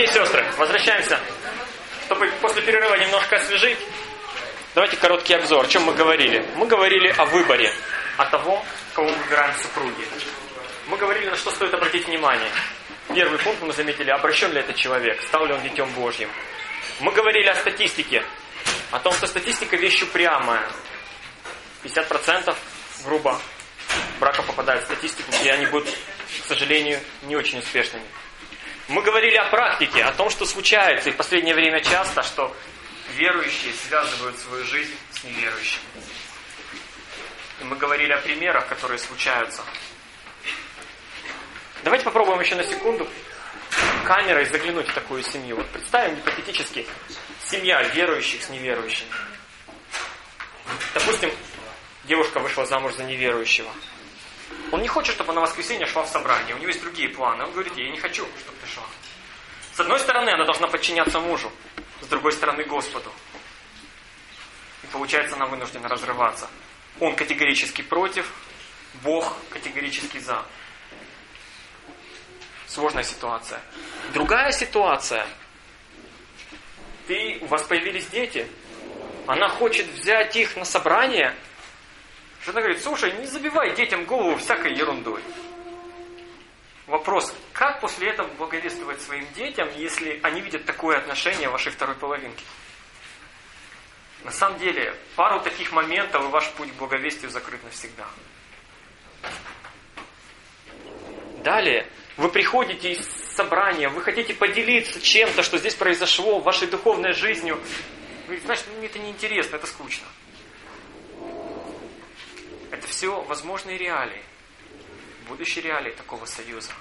Братья и сестры, возвращаемся, чтобы после перерыва немножко освежить. Давайте короткий обзор. О чем мы говорили? Мы говорили о выборе, о того, кого мы выбираем в супруги. Мы говорили, на что стоит обратить внимание. Первый пункт мы заметили, обращен ли этот человек, стал ли он детем Божьим. Мы говорили о статистике, о том, что статистика вещь упрямая. 50% грубо браков попадают в статистику, и они будут, к сожалению, не очень успешными. Мы говорили о практике, о том, что случается, и в последнее время часто, что верующие связывают свою жизнь с неверующими. И мы говорили о примерах, которые случаются. Давайте попробуем еще на секунду камерой заглянуть в такую семью. Вот представим гипотетически семья верующих с неверующими. Допустим, девушка вышла замуж за неверующего. Он не хочет, чтобы она в воскресенье шла в собрание. У него есть другие планы. Он говорит, я не хочу, чтобы ты шла. С одной стороны, она должна подчиняться мужу. С другой стороны, Господу. И получается, она вынуждена разрываться. Он категорически против, Бог категорически за. Сложная ситуация. Другая ситуация. У вас появились дети. Она хочет взять их на собрание. Жена говорит, слушай, не забивай детям голову всякой ерундой. Вопрос, как после этого благовествовать своим детям, если они видят такое отношение вашей второй половинки? На самом деле, пару таких моментов, и ваш путь к благовестию закрыт навсегда. Далее, вы приходите из собрания, вы хотите поделиться чем-то, что здесь произошло, вашей духовной жизнью. Вы говорите, значит, мне это неинтересно, это скучно. Это все возможные реалии, будущие реалии такого союза.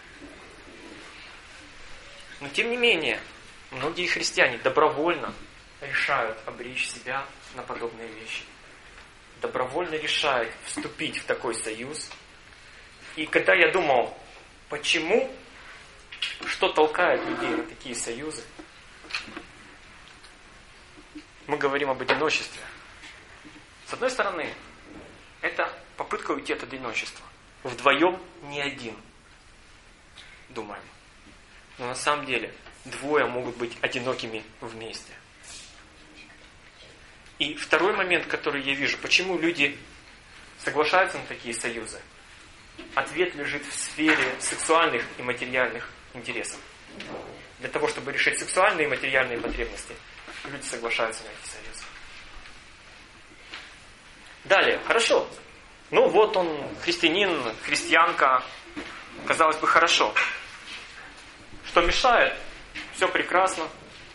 Но тем не менее, многие христиане добровольно решают обречь себя на подобные вещи. Добровольно решают вступить в такой союз. И когда я думал, почему, что толкает людей на такие союзы, мы говорим об одиночестве. С одной стороны, это попытка уйти от одиночества. Вдвоем не один. Думаем. Но на самом деле двое могут быть одинокими вместе. И второй момент, который я вижу, почему люди соглашаются на такие союзы. Ответ лежит в сфере сексуальных и материальных интересов. Для того, чтобы решить сексуальные и материальные потребности, люди соглашаются на эти союзы. Далее, хорошо. Ну вот он христианин, христианка, казалось бы, хорошо. Что мешает? Все прекрасно.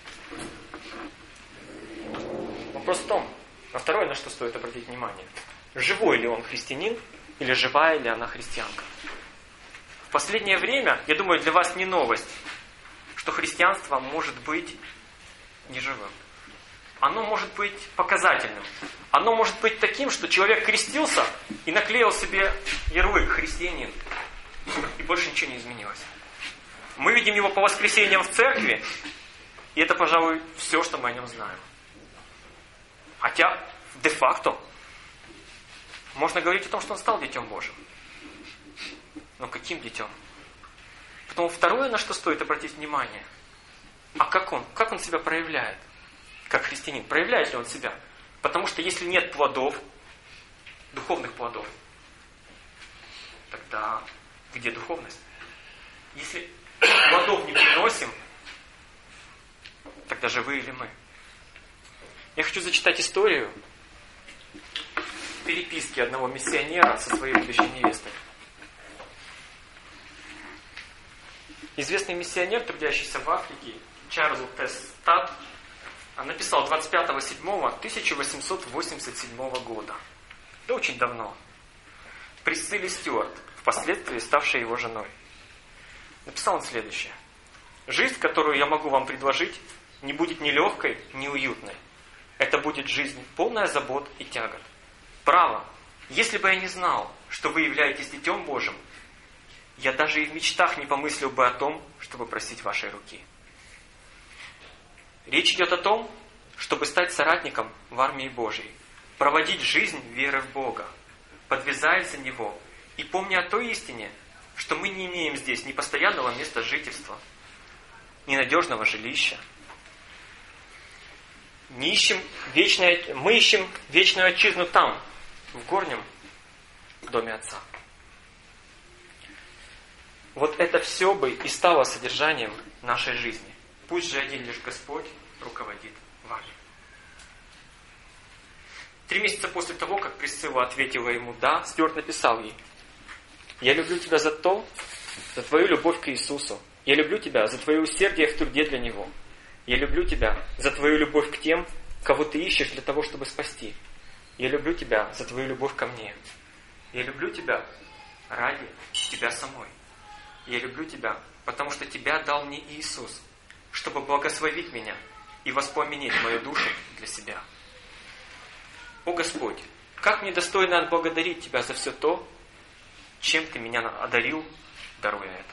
Вопрос в том, а второе, на что стоит обратить внимание. Живой ли он христианин или живая ли она христианка? В последнее время, я думаю, для вас не новость, что христианство может быть неживым. Оно может быть показательным. Оно может быть таким, что человек крестился и наклеил себе ярлык «христианин». И больше ничего не изменилось. Мы видим его по воскресеньям в церкви, и это, пожалуй, все, что мы о нем знаем. Хотя, де-факто, можно говорить о том, что он стал детем Божьим. Но каким детем? Потом второе, на что стоит обратить внимание. А как он? Как он себя проявляет? Как христианин. Проявляет ли он себя? Потому что если нет плодов, духовных плодов, тогда где духовность? Если плодов не приносим, тогда живые ли мы? Я хочу зачитать историю переписки одного миссионера со своей будущей невестой. Известный миссионер, трудящийся в Африке, Чарльз Тестат, написал 25.07.1887 года. Это очень давно. Присцилле Стюарт, впоследствии ставшей его женой. Написал он следующее. «Жизнь, которую я могу вам предложить, не будет ни легкой, ни уютной. Это будет жизнь, полная забот и тягот. Право, если бы я не знал, что вы являетесь Детем Божьим, я даже и в мечтах не помыслил бы о том, чтобы просить вашей руки». Речь идет о том, чтобы стать соратником в армии Божьей, проводить жизнь веры в Бога, подвязаясь за Него и помня о той истине, что мы не имеем здесь ни постоянного места жительства, ненадежного жилища. Мы ищем вечную отчизну там, в горнем доме Отца. Вот это все бы и стало содержанием нашей жизни. Пусть же один лишь Господь руководит вами. 3 месяца после того, как Присцилла ответила ему «да», Стюарт написал ей: «Я люблю тебя за твою любовь к Иисусу. Я люблю тебя за твое усердие в труде для Него. Я люблю тебя за твою любовь к тем, кого ты ищешь для того, чтобы спасти. Я люблю тебя за твою любовь ко мне. Я люблю тебя ради тебя самой. Я люблю тебя, потому что тебя дал мне Иисус, чтобы благословить меня и воспламенить мою душу для себя. О Господь, как мне достойно отблагодарить Тебя за все то, чем Ты меня одарил, даруя это».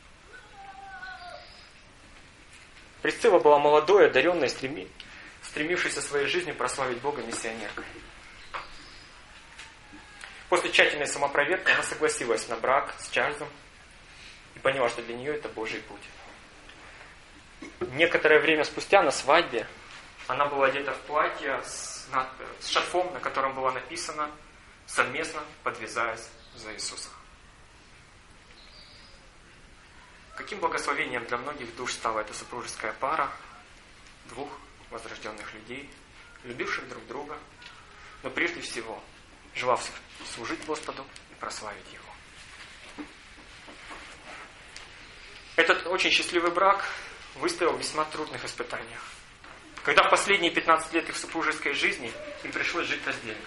Присцилла была молодой, одаренной, стремившейся своей жизнью прославить Бога миссионеркой. После тщательной самопроверки она согласилась на брак с Чарльзом и поняла, что для нее это Божий путь. Некоторое время спустя на свадьбе она была одета в платье с шарфом, на котором было написано «Совместно подвязаясь за Иисуса». Каким благословением для многих душ стала эта супружеская пара 2 возрожденных людей, любивших друг друга, но прежде всего желавших служить Господу и прославить Его. Этот очень счастливый брак выстоял в весьма трудных испытаниях. Когда в последние 15 лет их супружеской жизни им пришлось жить раздельно.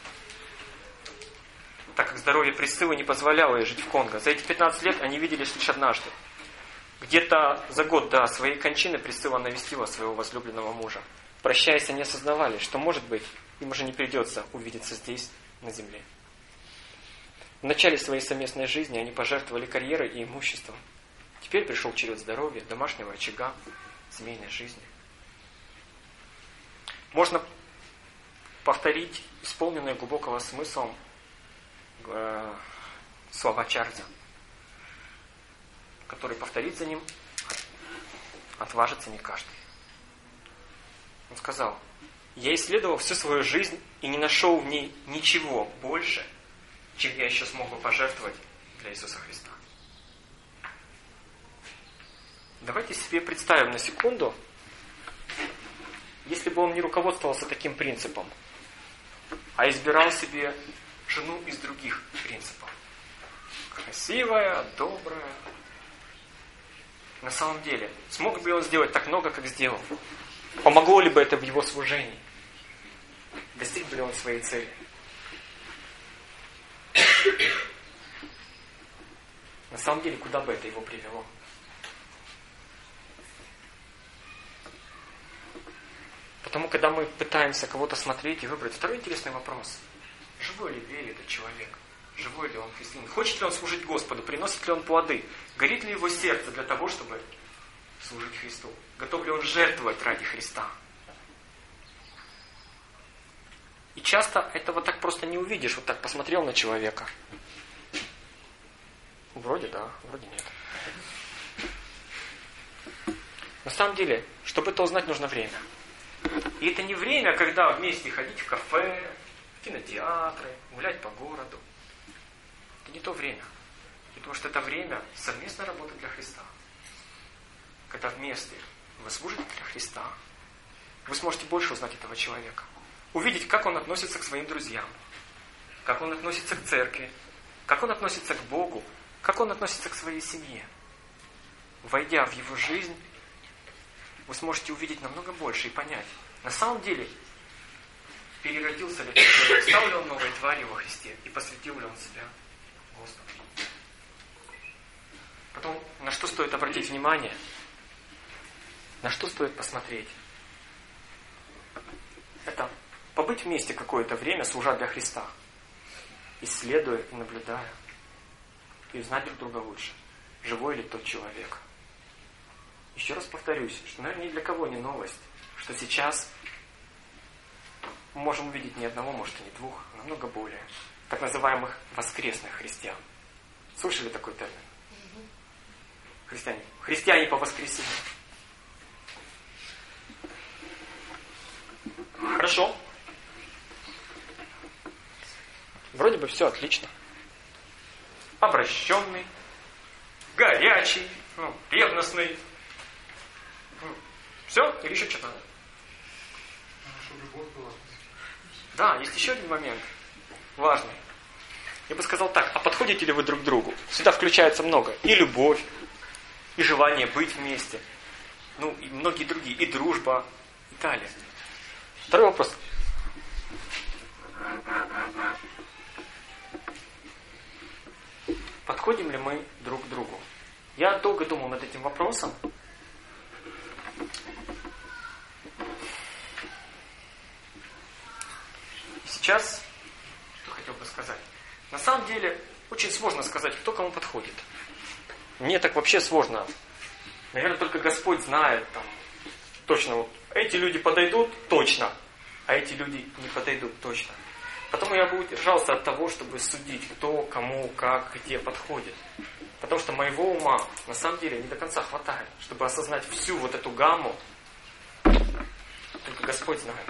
Так как здоровье Присциллы не позволяло ей жить в Конго. За эти 15 лет они виделись лишь однажды. Где-то за год до своей кончины Присцилла навестила своего возлюбленного мужа. Прощаясь, они осознавали, что, может быть, им уже не придется увидеться здесь, на земле. В начале своей совместной жизни они пожертвовали карьерой и имуществом. Теперь пришел черед здоровья, домашнего очага, семейной жизни. Можно повторить исполненные глубокого смысла слова Чарльза, который повторить за ним отважится не каждый. Он сказал: «Я исследовал всю свою жизнь и не нашел в ней ничего больше, чем я еще смог бы пожертвовать для Иисуса Христа». Давайте себе представим на секунду, если бы он не руководствовался таким принципом, а избирал себе жену из других принципов. Красивая, добрая. На самом деле, смог бы он сделать так много, как сделал? Помогло ли бы это в его служении? Достиг бы ли он своей цели? На самом деле, куда бы это его привело? Потому, когда мы пытаемся кого-то смотреть и выбрать, второй интересный вопрос. Живой ли в вере этот человек? Живой ли он христианин? Хочет ли он служить Господу? Приносит ли он плоды? Горит ли его сердце для того, чтобы служить Христу? Готов ли он жертвовать ради Христа? И часто этого так просто не увидишь. Вот так посмотрел на человека. Вроде да, вроде нет. На самом деле, чтобы это узнать, нужно время. И это не время, когда вместе ходить в кафе, в кинотеатры, гулять по городу. Это не то время. Потому что это время совместной работы для Христа. Когда вместе вы служите для Христа, вы сможете больше узнать этого человека. Увидеть, как он относится к своим друзьям, как он относится к церкви, как он относится к Богу, как он относится к своей семье. Войдя в его жизнь, вы сможете увидеть намного больше и понять, на самом деле, переродился ли этот человек, стал ли он новой тварью во Христе и посвятил ли он себя Господу. Потом, на что стоит обратить внимание, на что стоит посмотреть. Это побыть вместе какое-то время, служа для Христа, исследуя и наблюдая, и узнать друг друга лучше, живой ли тот человек. Еще раз повторюсь, что, наверное, ни для кого не новость, что сейчас мы можем увидеть не одного, может и не двух, а намного более так называемых воскресных христиан. Слышали такой термин? Христиане по воскресеньям. бы все отлично. Обращенный, горячий, ревностный. Все? Или еще что-то надо? Чтобы любовь была. Да, есть еще один момент важный. Я бы сказал так, а подходите ли вы друг к другу? Сюда включается много. И любовь, и желание быть вместе. И многие другие. И дружба, и далее. Второй вопрос. Подходим ли мы друг к другу? Я долго думал над этим вопросом. И сейчас, что хотел бы сказать. На самом деле, очень сложно сказать, кто кому подходит. Мне так вообще сложно. Наверное, только Господь знает точно. Эти люди подойдут точно, а эти люди не подойдут точно. Потому я бы удержался от того, чтобы судить, кто, кому, как, где подходит. Потому что моего ума на самом деле не до конца хватает, чтобы осознать всю вот эту гамму. Только Господь знает.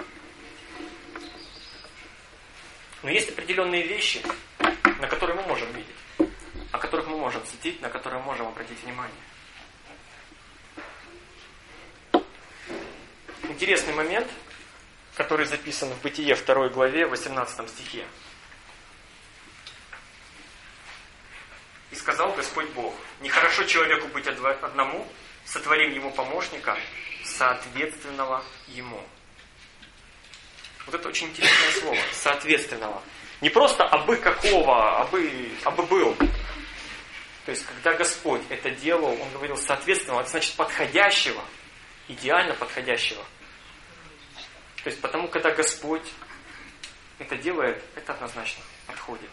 Но есть определенные вещи, на которые мы можем видеть, о которых мы можем судить, на которые мы можем обратить внимание. Интересный момент, который записан в Бытие 2 главе, 18 стихе. «И сказал Господь Бог, нехорошо человеку быть одному, сотворим ему помощника, соответственного ему». Вот это очень интересное слово, соответственного. Не просто абы какого, абы был. То есть, когда Господь это делал, Он говорил соответственного, это значит подходящего, идеально подходящего. То есть, потому, когда Господь это делает, это однозначно подходит.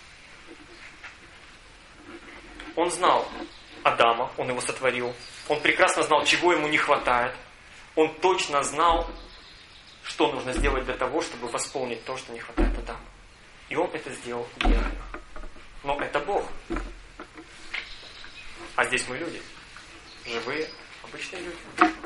Он знал Адама, Он его сотворил. Он прекрасно знал, чего ему не хватает. Он точно знал, что нужно сделать для того, чтобы восполнить то, что не хватает Адаму. И Он это сделал идеально. Но это Бог. А здесь мы люди. Живые, обычные люди.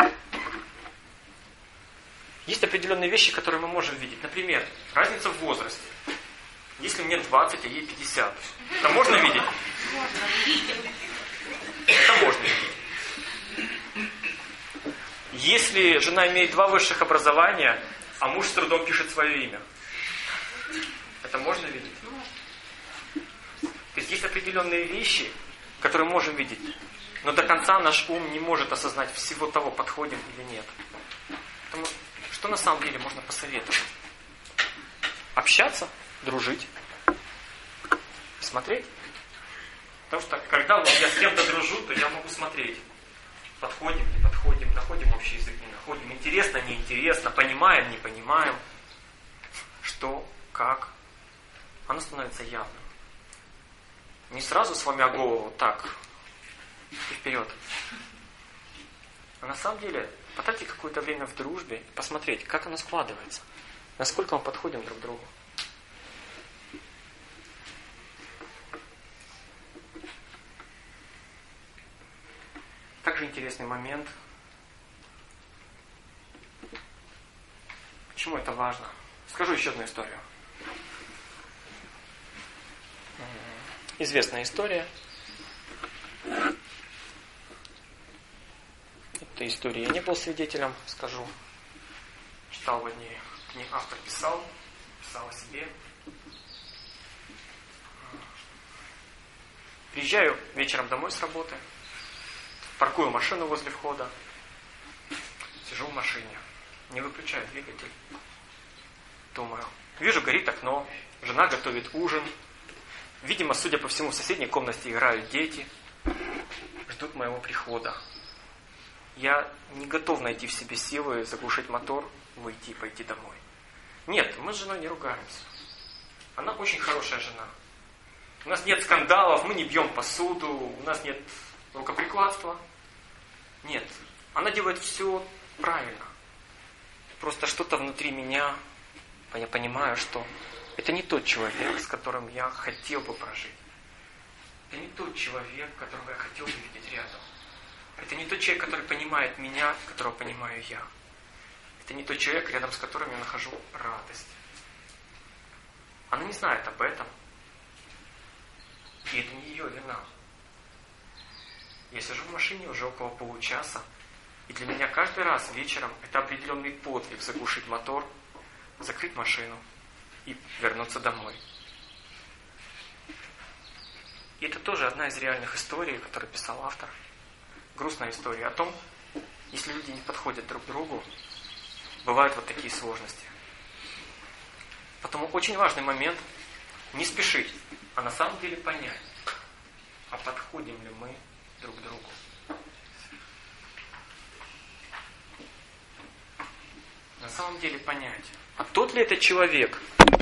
Есть определенные вещи, которые мы можем видеть. Например, разница в возрасте. Если мне 20, а ей 50. Это можно видеть? Это можно видеть. Если жена имеет 2 высших образования, а муж с трудом пишет свое имя. Это можно видеть? То есть определенные вещи, которые мы можем видеть. Но до конца наш ум не может осознать всего того, подходим или нет. Потому что на самом деле можно посоветовать? Общаться, дружить, смотреть. Потому что когда я с кем-то дружу, то я могу смотреть. Подходим, не подходим, находим общий язык, не находим. Интересно, неинтересно, понимаем, не понимаем. Что, как. Оно становится явным. Не сразу сломя голову, так, и вперед. А на самом деле, потратить какое-то время в дружбе, посмотреть, как оно складывается. Насколько мы подходим друг к другу. Также интересный момент. Почему это важно? Скажу еще одну историю. Известная история. Этой истории я не был свидетелем, скажу. Читал в одни книги, автор писал о себе. Приезжаю вечером домой с работы, паркую машину возле входа, сижу в машине, не выключаю двигатель. Думаю, вижу, горит окно, жена готовит ужин. Видимо, судя по всему, в соседней комнате играют дети, ждут моего прихода. Я не готов найти в себе силы заглушить мотор, выйти и пойти домой. Нет, мы с женой не ругаемся. Она очень хорошая жена. У нас нет скандалов, мы не бьем посуду, у нас нет рукоприкладства. Нет, она делает все правильно. Просто что-то внутри меня, я понимаю, что это не тот человек, с которым я хотел бы прожить. Это не тот человек, которого я хотел бы видеть рядом. Это не тот человек, который понимает меня, которого понимаю я. Это не тот человек, рядом с которым я нахожу радость. Она не знает об этом. И это не ее вина. Я сижу в машине уже около получаса, и для меня каждый раз вечером это определенный подвиг заглушить мотор, закрыть машину и вернуться домой. И это тоже одна из реальных историй, которую писал автор. Грустная история о том, если люди не подходят друг к другу, бывают вот такие сложности. Потому очень важный момент не спешить, а на самом деле понять, а подходим ли мы друг к другу. На самом деле понять, а тот ли это человек,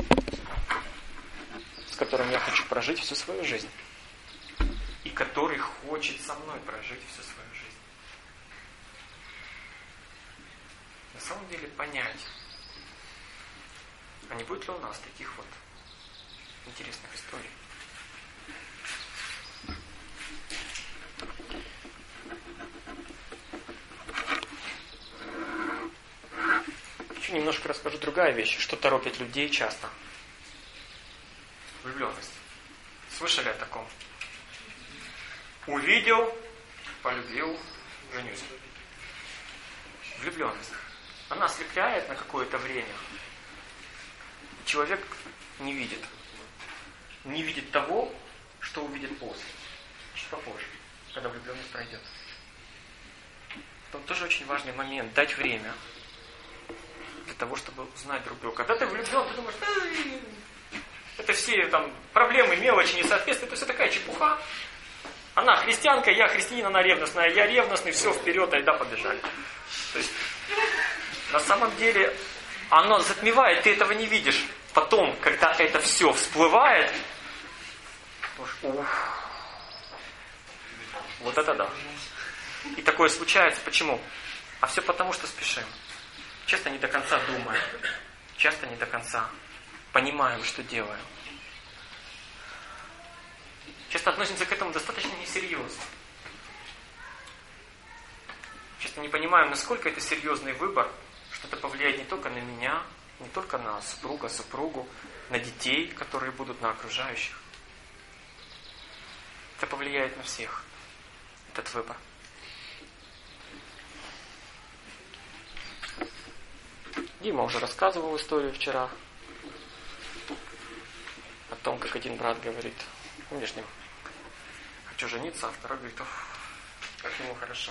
с которым я хочу прожить всю свою жизнь, и который хочет со мной прожить всю свою жизнь. На самом деле понять, а не будет ли у нас таких вот интересных историй. Еще немножко расскажу другая вещь, что торопит людей часто. Влюбленность. Слышали о таком? Увидел, полюбил, женюсь. Влюбленность. Она ослепляет на какое-то время. Человек не видит. Не видит того, что увидит после. Чуть попозже, когда влюбленность пройдет. Тут тоже очень важный момент. Дать время для того, чтобы узнать друг друга. Когда ты влюблен, ты думаешь, это все там проблемы, мелочи, несоответствия, это все такая чепуха. Она христианка, я христианин, она ревностная, я ревностный, все, вперед, айда, побежали. То есть, на самом деле, оно затмевает, ты этого не видишь. Потом, когда это все всплывает, вот это да. И такое случается. Почему? А все потому, что спешим. Часто не до конца думаем. Часто не до конца понимаем, что делаем. Часто относимся к этому достаточно несерьезно. Часто не понимаем, насколько это серьезный выбор, что это повлияет не только на меня, не только на супруга, супругу, на детей, которые будут, на окружающих. Это повлияет на всех, этот выбор. Дима уже рассказывал историю вчера о том, как один брат говорит, помнишь, Дим, хочу жениться, а второй говорит, как ему хорошо.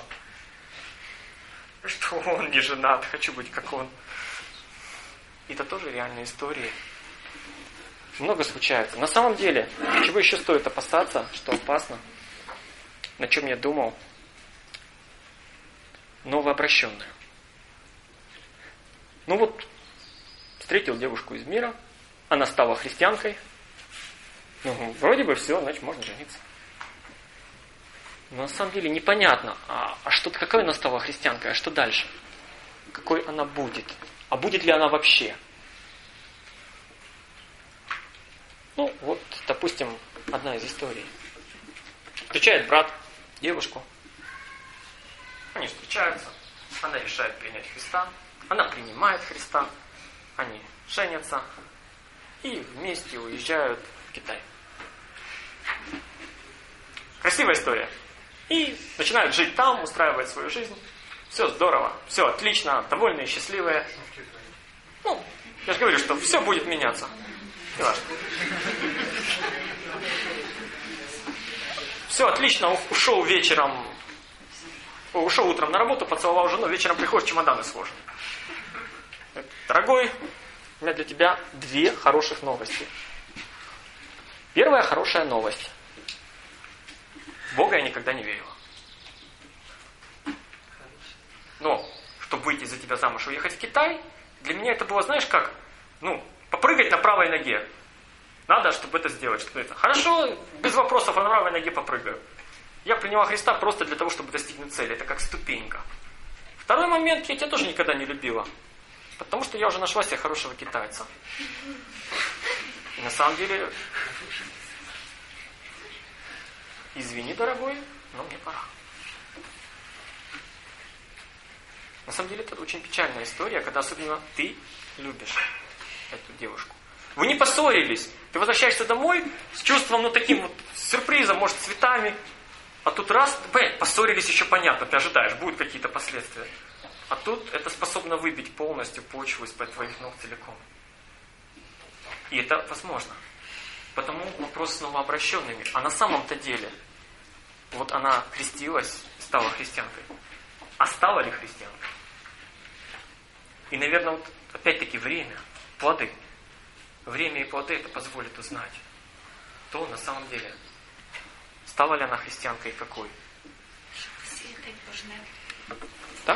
Что он не женат, хочу быть как он. И это тоже реальные истории. Много случается. На самом деле, чего еще стоит опасаться, что опасно, на чем я думал, новообращенные. Ну вот, встретил девушку из мира, она стала христианкой, ну, вроде бы все, значит, можно жениться. Но на самом деле непонятно, какой она стала христианкой, а что дальше? Какой она будет? А будет ли она вообще? Ну, вот, допустим, одна из историй. Встречает брат девушку. Они встречаются. Она решает принять Христа. Она принимает Христа. Они женятся. И вместе уезжают в Китай. Красивая история. И начинают жить там, устраивать свою жизнь. Все здорово, все отлично, довольные, счастливые. Ну, я же говорю, что все будет меняться. Не важно. Все отлично, ушел утром на работу, поцеловал жену, вечером приходишь, чемоданы сложены. Дорогой, у меня для тебя 2 хороших новости. Первая хорошая новость. В Бога я никогда не верила. Но, чтобы выйти за тебя замуж и уехать в Китай, для меня это было, знаешь как, попрыгать на правой ноге. Надо, чтобы это сделать. Хорошо, без вопросов, на правой ноге попрыгаю. Я приняла Христа просто для того, чтобы достигнуть цели. Это как ступенька. Второй момент, я тебя тоже никогда не любила. Потому что я уже нашла себе хорошего китайца. И на самом деле, извини, дорогой, но мне пора. На самом деле, это очень печальная история, когда особенно ты любишь эту девушку. Вы не поссорились. Ты возвращаешься домой с чувством, таким вот сюрпризом, может, цветами. А тут раз, поссорились еще понятно, ты ожидаешь, будут какие-то последствия. А тут это способно выбить полностью почву из-под твоих ног целиком. И это возможно. Потому вопрос с новообращенными. А на самом-то деле, вот она крестилась, стала христианкой. А стала ли христианкой? И, наверное, вот опять-таки время, плоды. Время и плоды это позволит узнать, то на самом деле, стала ли она христианкой и какой. Да?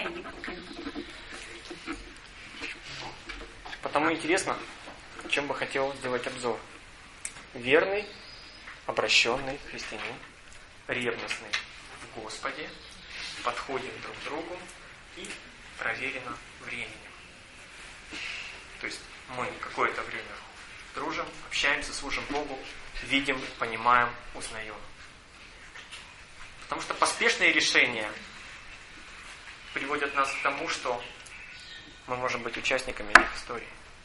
Потому интересно, о чем бы хотел сделать обзор. Верный, обращенный христианин, ревностный в Господе, подходим друг к другу и проверено временем. То есть мы какое-то время дружим, общаемся, служим Богу, видим, понимаем, узнаем. Потому что поспешные решения приводят нас к тому, что мы можем быть участниками этих историй.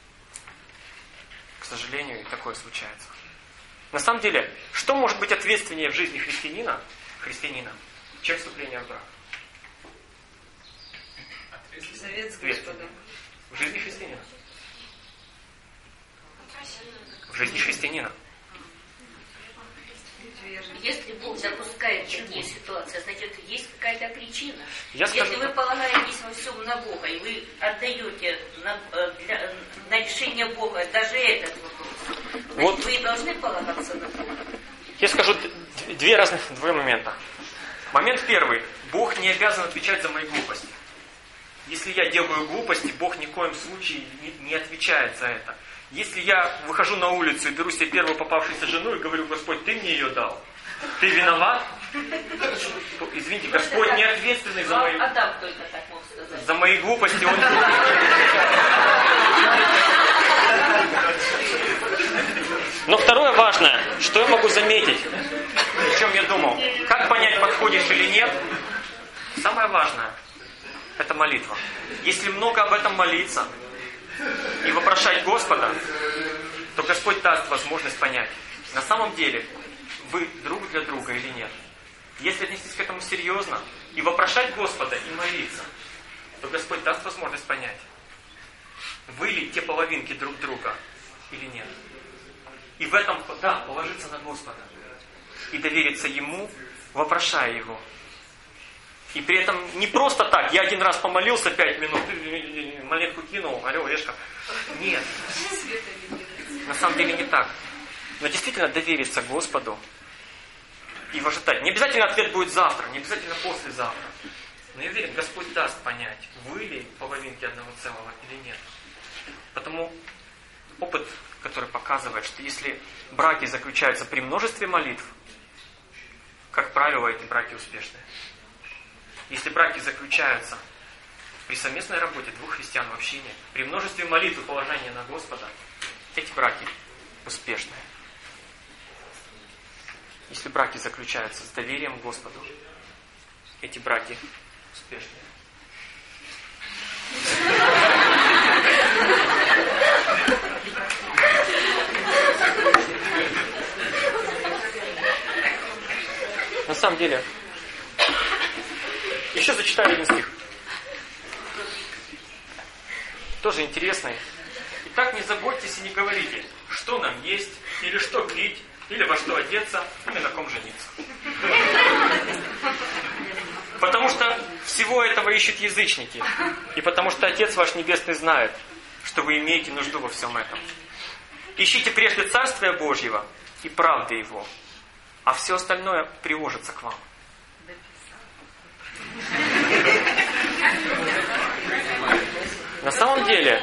К сожалению, и такое случается. На самом деле, что может быть ответственнее в жизни христианина, чем вступление в брак? Совет с Господом. В жизни христианина. В жизни христианина. Если Бог допускает такие ситуации, значит, есть какая-то причина. Если вы полагаетесь во всем на Бога, и вы отдаете на решение Бога даже этот вопрос, значит, вот вы и должны полагаться на Бога. Я скажу два момента. Момент первый. Бог не обязан отвечать за мои глупости. Если я делаю глупости, Бог ни в коем случае не отвечает за это. Если я выхожу на улицу и беру себе первую попавшуюся жену и говорю: Господь, ты мне ее дал, ты виноват? Извините, Господь не ответственный за мои... Адам только так мог сказать. За мои глупости, Он... Но второе важное, что я могу заметить, о чем я думал, как понять, подходишь или нет, самое важное – это молитва. Если много об этом молиться и вопрошать Господа, то Господь даст возможность понять, на самом деле вы друг для друга или нет. Если отнестись к этому серьезно и вопрошать Господа и молиться, то Господь даст возможность понять, вы ли те половинки друг друга или нет. И в этом, положиться на Господа и довериться Ему, вопрошая Его. И при этом не просто так, я один раз помолился 5 минут, монетку кинул, орел, решка. Нет. На самом деле не так. Но действительно довериться Господу и ожидать. Не обязательно ответ будет завтра, не обязательно послезавтра. Но я уверен, Господь даст понять, вы ли половинки одного целого или нет. Потому опыт, который показывает, что если браки заключаются при множестве молитв, как правило, эти браки успешные. Если браки заключаются при совместной работе двух христиан в общине, при множестве молитв и положения на Господа, эти браки успешные. Если браки заключаются с доверием к Господу, эти браки успешные. На самом деле, еще зачитаю один стих. Тоже интересный. Итак, не заботьтесь и не говорите, что нам есть, или что пить, или во что одеться, или на ком жениться. Потому что всего этого ищут язычники. И потому что Отец ваш Небесный знает, что вы имеете нужду во всем этом. Ищите прежде Царствия Божьего и правды Его, а все остальное приложится к вам. На самом деле,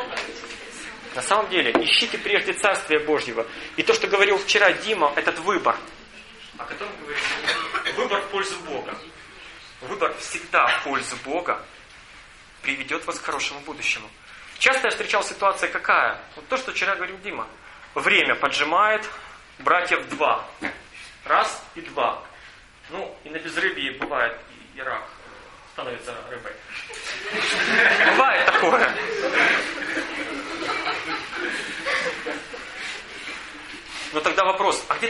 ищите прежде Царствия Божьего. И то, что говорил вчера Дима, этот выбор, о котором говорит, выбор в пользу Бога. Выбор всегда в пользу Бога приведет вас к хорошему будущему. Часто я встречал ситуация какая? Вот то, что вчера говорил Дима. Время поджимает, братьев 2. Раз и 2. Ну, и на безрыбье бывает и рак становится рыбой. Бывает такое.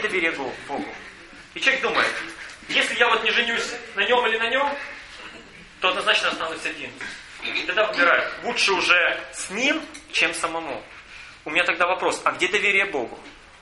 доверие Богу? И человек думает, если я вот не женюсь на нем или на нем, то однозначно останусь один. И тогда выбираю, лучше уже с ним, чем самому. У меня тогда вопрос, а где доверие Богу?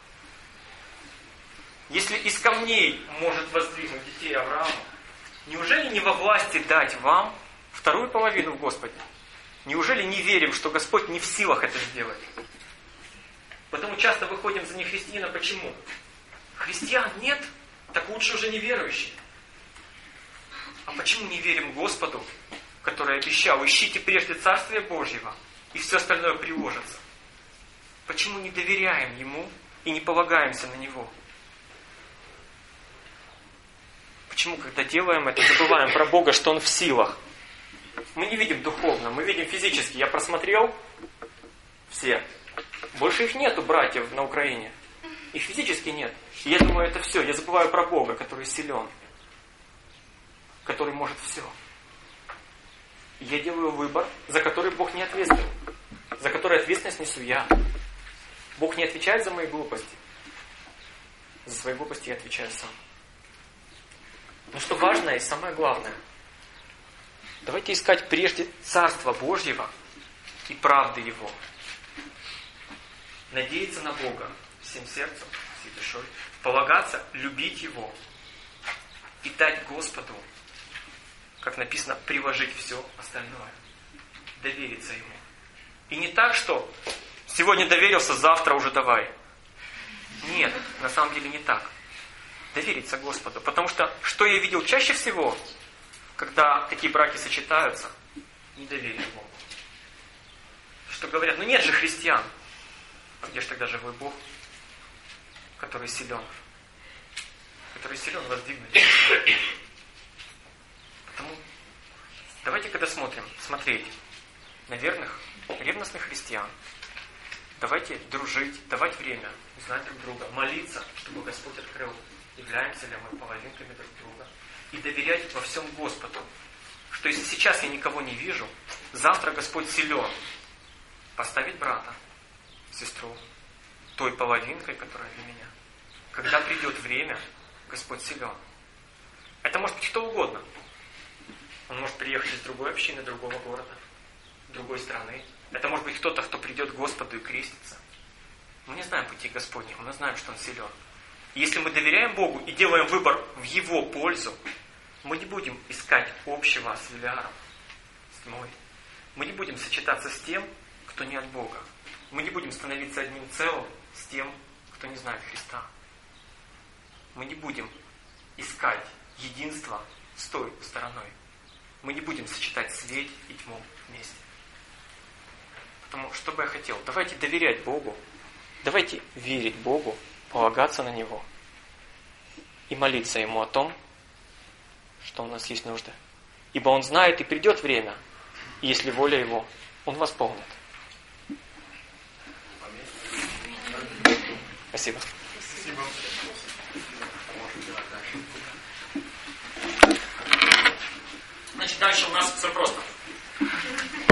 Если из камней может воздвигнуть детей Авраама, неужели не во власти дать вам вторую половину в Господе? Неужели не верим, что Господь не в силах это сделать? Потому часто выходим за нехристианина. Почему? Христиан нет, так лучше уже неверующий. А почему не верим Господу, который обещал, ищите прежде Царствие Божьего, и все остальное приложится? Почему не доверяем Ему и не полагаемся на Него? Почему, когда делаем это, забываем про Бога, что Он в силах? Мы не видим духовно, мы видим физически. Я просмотрел все. Больше их нету, братьев, на Украине. И физически нет. И я думаю, это все. Я забываю про Бога, который силен. Который может все. И я делаю выбор, за который Бог не ответственен. За который ответственность несу я. Бог не отвечает за мои глупости. За свои глупости я отвечаю сам. Но что важное и самое главное. Давайте искать прежде Царства Божьего и правды Его. Надеяться на Бога всем сердцем, всей душой. Полагаться, любить Его. И дать Господу, как написано, приложить все остальное. Довериться Ему. И не так, что сегодня доверился, завтра уже давай. Нет, на самом деле не так. Довериться Господу. Потому что я видел чаще всего, когда такие браки сочетаются, недоверие Богу. Что говорят, ну нет же христиан. А где же тогда живой Бог, который силен? Который силен воздвигнуть. Потому давайте, когда смотреть на верных, ревностных христиан, давайте дружить, давать время, узнать друг друга, молиться, чтобы Господь открыл, являемся ли мы половинками друг друга, и доверять во всем Господу. Что если сейчас я никого не вижу, завтра Господь силен поставить брата, сестру, той половинкой, которая для меня. Когда придет время, Господь силен. Это может быть кто угодно. Он может приехать из другой общины, другого города, другой страны. Это может быть кто-то, кто придет к Господу и крестится. Мы не знаем пути Господних, мы знаем, что Он силен. И если мы доверяем Богу и делаем выбор в Его пользу, мы не будем искать общего с Велиаром, с тьмой. Мы не будем сочетаться с тем, кто не от Бога. Мы не будем становиться одним целым с тем, кто не знает Христа. Мы не будем искать единство с той стороной. Мы не будем сочетать свет и тьму вместе. Потому что бы я хотел? Давайте доверять Богу. Давайте верить Богу, полагаться на Него. И молиться Ему о том, что у нас есть нужда. Ибо Он знает, и придет время, и если воля Его, Он восполнит. Спасибо. Спасибо. Значит, дальше у нас все просто.